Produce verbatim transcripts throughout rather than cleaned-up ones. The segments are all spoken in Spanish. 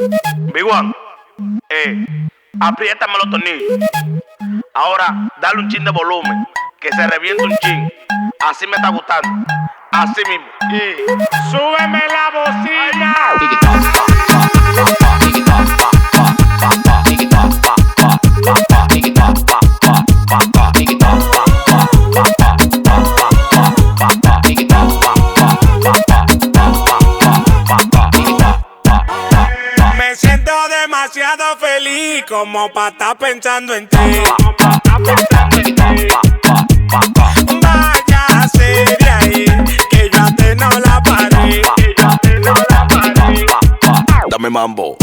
Big One, eh, apriétame los tornillos. Ahora, dale un chin de volumen, que se reviente un chin. Así me está gustando, así mismo. Y súbeme la bocina. Me siento demasiado feliz como pa' estar pensando en ti. Váyase de ahí, que yo a ti no la paré, que yo a ti no la paré. Dame mambo.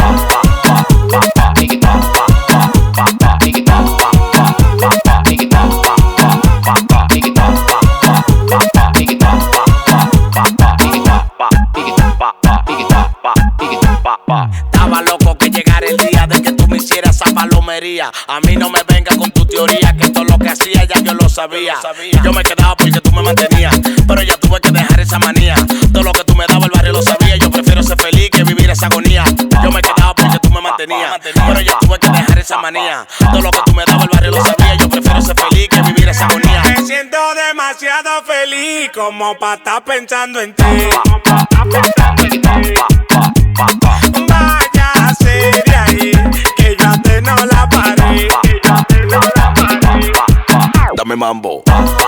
Estaba loco que llegara el día de que tú me hicieras esa palomería. A mí no me venga con tu teoría, que todo lo que hacía ya yo lo sabía. Y yo me quedaba porque tú me mantenías, pero ya tuve que dejar esa manía. Todo lo que tú me dabas el barrio lo sabía. Yo prefiero ser feliz que vivir esa agonía. Yo me quedaba porque tú me mantenías, pero ya tuve que dejar esa manía. Todo lo que tú me dabas el barrio lo sabía. Yo prefiero ser feliz que vivir esa agonía. Me siento demasiado feliz como pa' estar pensando en ti. Váyase de ahí, que yo a ti no la paré, que yo a ti no la paré. Dame mambo.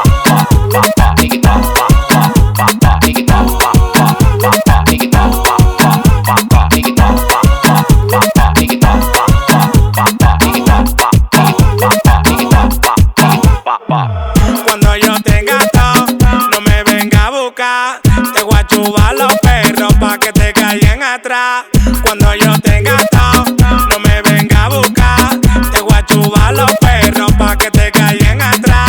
Cuando yo tenga todo, no me venga a buscar. Te voy a chubar los perros pa' que te caigan atrás. Cuando yo tenga todo, no me venga a buscar. Te voy a chubar los perros pa' que te caigan atrás.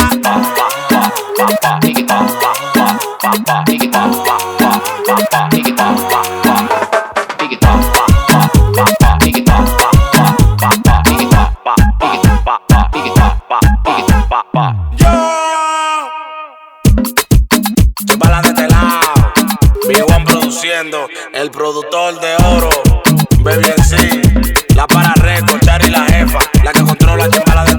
Chupala de este lado, Big One produciendo, el productor de oro, Baby en sí, la para récord, Chari la jefa, la que controla Chupala de